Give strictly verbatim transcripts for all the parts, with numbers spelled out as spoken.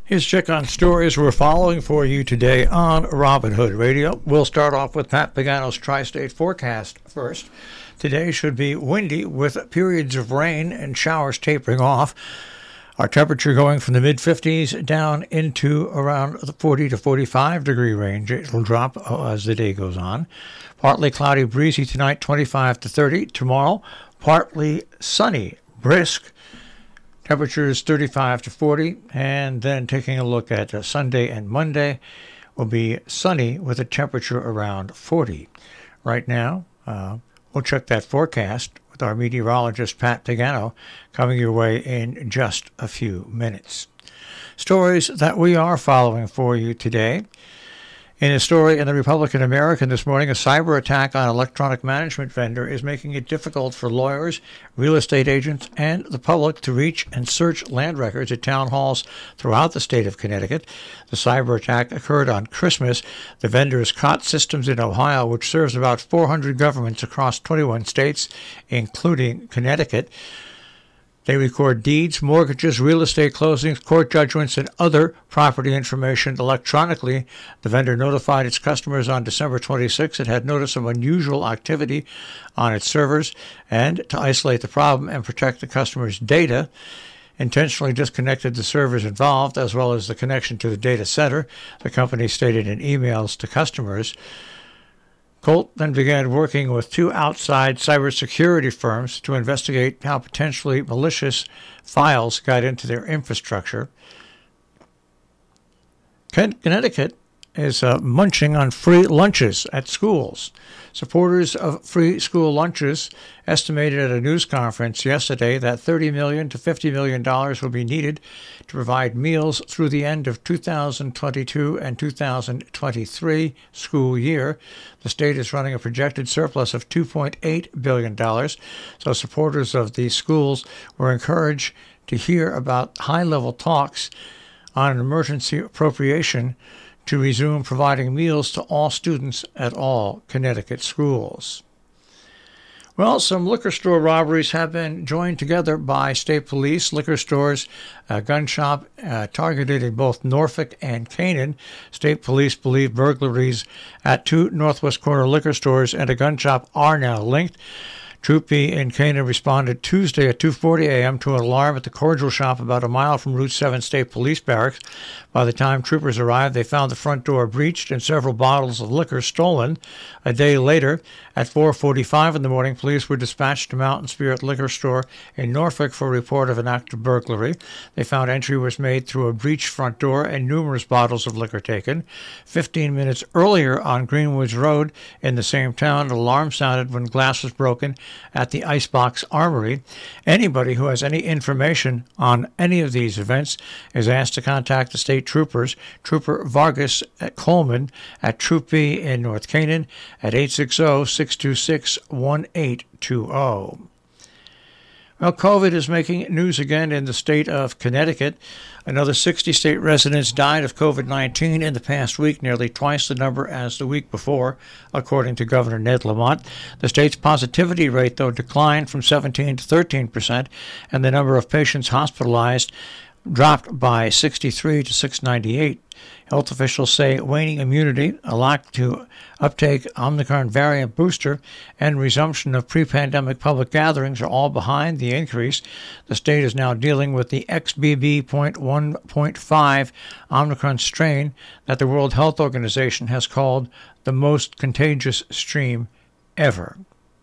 Here's a check on stories we're following for you today on Robin Hood Radio. We'll start off with Pat Pagano's Tri-State forecast first. Today should be windy with periods of rain and showers tapering off. Our temperature going from the mid fifties down into around the forty to forty-five degree range. It'll drop as the day goes on. Partly cloudy, breezy tonight, twenty-five to thirty. Tomorrow, partly sunny, brisk. Temperatures thirty-five to forty, and then taking a look at uh, Sunday and Monday will be sunny with a temperature around forty. Right now, uh, we'll check that forecast with our meteorologist Pat Pagano coming your way in just a few minutes. Stories that we are following for you today. In a story in the Republican American this morning, a cyber attack on electronic management vendor is making it difficult for lawyers, real estate agents, and the public to reach and search land records at town halls throughout the state of Connecticut. The cyber attack occurred on Christmas. The vendor is C O T Systems in Ohio, which serves about four hundred governments across twenty-one states, including Connecticut. They record deeds, mortgages, real estate closings, court judgments, and other property information electronically. The vendor notified its customers on December twenty-sixth it had notice of unusual activity on its servers, and to isolate the problem and protect the customer's data, intentionally disconnected the servers involved as well as the connection to the data center, the company stated in emails to customers. Colt then began working with two outside cybersecurity firms to investigate how potentially malicious files got into their infrastructure. Connecticut is uh, munching on free lunches at schools. Supporters of free school lunches estimated at a news conference yesterday that thirty million dollars to fifty million dollars will be needed to provide meals through the end of two thousand twenty-two and two thousand twenty-three school year. The state is running a projected surplus of two point eight billion dollars, so supporters of these schools were encouraged to hear about high-level talks on an emergency appropriation to resume providing meals to all students at all Connecticut schools. Well, some liquor store robberies have been joined together by state police. Liquor stores, a gun shop uh, targeted in both Norfolk and Canaan. State police believe burglaries at two northwest corner liquor stores and a gun shop are now linked. Troop B in Canaan responded Tuesday at two forty a.m. to an alarm at the cordial shop about a mile from Route seven State Police Barracks. By the time troopers arrived, they found the front door breached and several bottles of liquor stolen. A day later, at four forty-five in the morning, police were dispatched to Mountain Spirit Liquor Store in Norfolk for a report of an act of burglary. They found entry was made through a breached front door and numerous bottles of liquor taken. Fifteen minutes earlier on Greenwoods Road in the same town, an alarm sounded when glass was broken at the Icebox Armory. Anybody who has any information on any of these events is asked to contact the state troopers. Trooper Vargas at Coleman at Troop B in North Canaan at eight six zero, six two six, one eight two zero. Well, COVID is making news again in the state of Connecticut. Another sixty state residents died of COVID nineteen in the past week, nearly twice the number as the week before, according to Governor Ned Lamont. The state's positivity rate, though, declined from seventeen to thirteen percent, and the number of patients hospitalized dropped by sixty-three to six ninety-eight. Health officials say waning immunity, a lack to uptake Omicron variant booster, and resumption of pre-pandemic public gatherings are all behind the increase. The state is now dealing with the X B B point one point five Omicron strain that the World Health Organization has called the most contagious stream ever.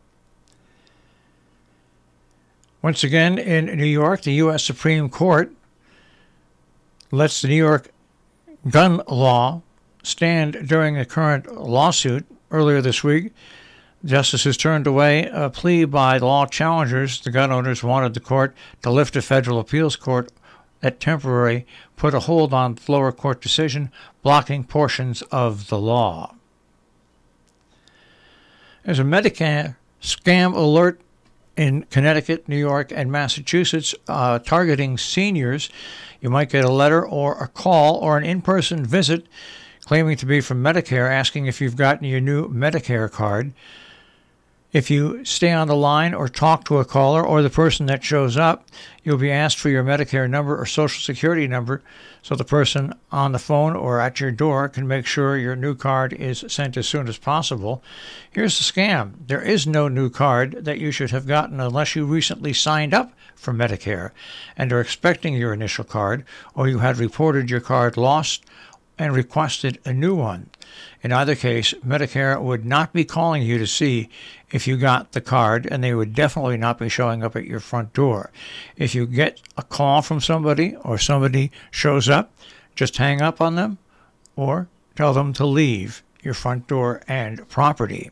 Once again, in New York, the U S Supreme Court lets the New York gun law stand during a current lawsuit. Earlier this week, justices turned away a plea by law challengers. The gun owners wanted the court to lift a federal appeals court that temporarily put a hold on the lower court decision, blocking portions of the law. There's a Medicare scam alert in Connecticut, New York, and Massachusetts uh, targeting seniors. You might get a letter or a call or an in-person visit claiming to be from Medicare, asking if you've gotten your new Medicare card. If you stay on the line or talk to a caller or the person that shows up, you'll be asked for your Medicare number or Social Security number so the person on the phone or at your door can make sure your new card is sent as soon as possible. Here's the scam. There is no new card that you should have gotten unless you recently signed up for Medicare and are expecting your initial card, or you had reported your card lost and requested a new one. In either case, Medicare would not be calling you to see if you got the card, and they would definitely not be showing up at your front door. If you get a call from somebody or somebody shows up, just hang up on them or tell them to leave your front door and property.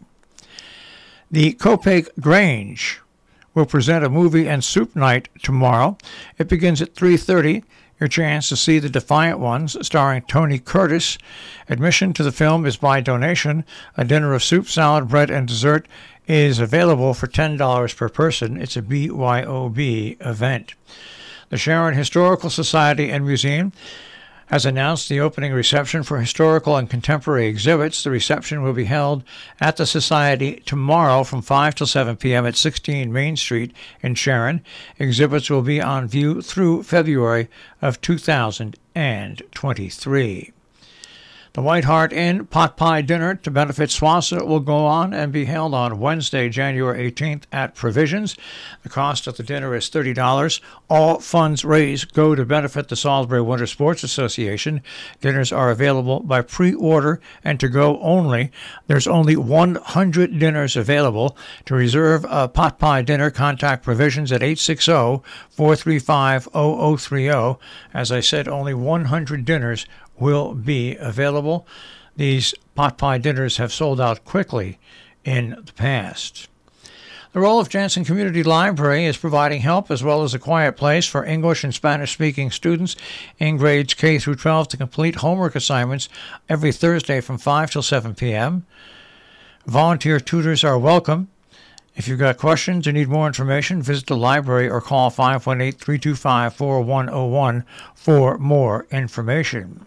The Copake Grange will present a movie and soup night tomorrow. It begins at three thirty. Your chance to see The Defiant Ones, starring Tony Curtis. Admission to the film is by donation. A dinner of soup, salad, bread, and dessert is available for ten dollars per person. It's a B Y O B event. The Sharon Historical Society and Museum has announced the opening reception for historical and contemporary exhibits. The reception will be held at the Society tomorrow from five till seven p.m. at sixteen Main Street in Sharon. Exhibits will be on view through February of two thousand twenty-three. The White Hart Inn Pot Pie Dinner to benefit SWASA will go on and be held on Wednesday, January eighteenth at Provisions. The cost of the dinner is thirty dollars. All funds raised go to benefit the Salisbury Winter Sports Association. Dinners are available by pre-order and to-go only. There's only one hundred dinners available. To reserve a pot pie dinner, contact Provisions at eight six zero, four three five, zero zero three zero. As I said, only one hundred dinners will be available. These pot pie dinners have sold out quickly in the past. The Roloff Jansen Community Library is providing help as well as a quiet place for English and Spanish-speaking students in grades K through twelve to complete homework assignments every Thursday from five till seven p.m. Volunteer tutors are welcome. If you've got questions or need more information, visit the library or call five one eight, three two five, four one zero one for more information.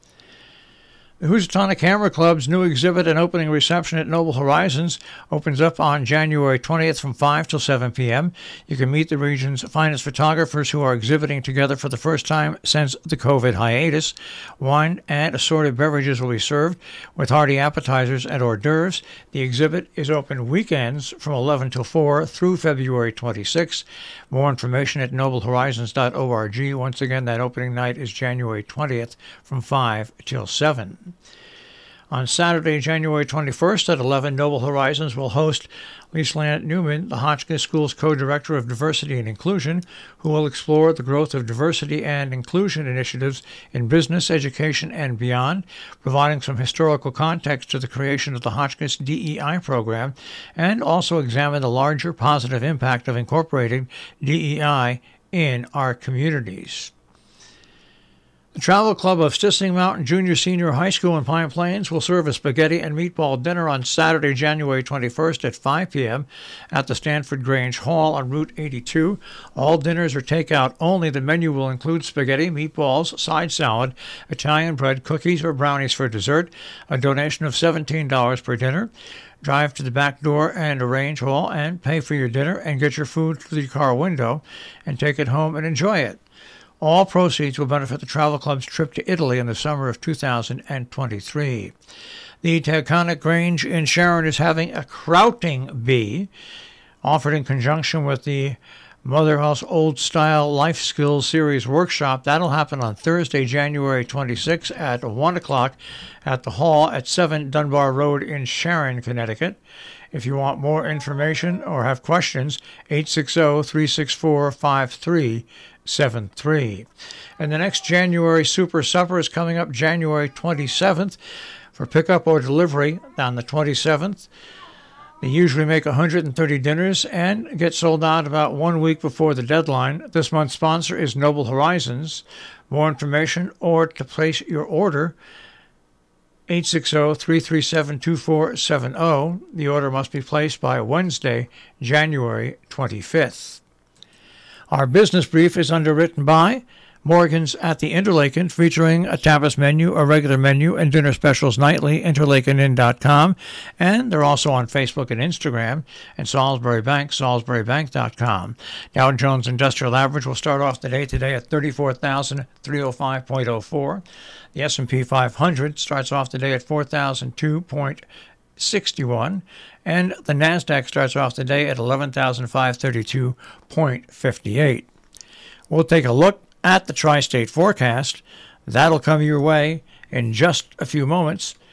The Housatonic Camera Club's new exhibit and opening reception at Noble Horizons opens up on January twentieth from five till seven p.m. You can meet the region's finest photographers who are exhibiting together for the first time since the COVID hiatus. Wine and assorted beverages will be served with hearty appetizers and hors d'oeuvres. The exhibit is open weekends from eleven till four through February twenty-sixth. More information at noble horizons dot org. Once again, that opening night is January twentieth from five till seven. On Saturday, January twenty-first at eleven, Noble Horizons will host Liesland Newman, the Hotchkiss School's co-director of Diversity and Inclusion, who will explore the growth of diversity and inclusion initiatives in business, education, and beyond, providing some historical context to the creation of the Hotchkiss D E I program, and also examine the larger positive impact of incorporating D E I in our communities. The Travel Club of Stisling Mountain Junior Senior High School in Pine Plains will serve a spaghetti and meatball dinner on Saturday, January twenty-first at five p.m. at the Stanford Grange Hall on Route eighty-two. All dinners are takeout only. The menu will include spaghetti, meatballs, side salad, Italian bread, cookies, or brownies for dessert. A donation of seventeen dollars per dinner. Drive to the back door and arrange hall and pay for your dinner and get your food through the car window and take it home and enjoy it. All proceeds will benefit the Travel Club's trip to Italy in the summer of two thousand twenty-three. The Taconic Grange in Sharon is having a Krauting Bee, offered in conjunction with the Mother House Old Style Life Skills Series workshop. That'll happen on Thursday, January twenty-sixth at one o'clock at the hall at seven Dunbar Road in Sharon, Connecticut. If you want more information or have questions, eight six zero, three six four, five three seven three. And the next January Super Supper is coming up January twenty-seventh for pickup or delivery on the twenty-seventh. They usually make one hundred thirty dinners and get sold out about one week before the deadline. This month's sponsor is Noble Horizons. More information or to place your order, eight six zero, three three seven, two four seven zero. The order must be placed by Wednesday, January twenty-fifth. Our business brief is underwritten by Morgan's at the Interlaken, featuring a tapas menu, a regular menu, and dinner specials nightly, interlaken inn dot com. And they're also on Facebook and Instagram. And Salisbury Bank, salisbury bank dot com. Dow Jones Industrial Average will start off the day today at thirty-four thousand three hundred five point oh four. The S and P five hundred starts off the day at four thousand two point six one. And the NASDAQ starts off the day at eleven thousand five hundred thirty-two point five eight. We'll take a look at the tri-state forecast. That'll come your way in just a few moments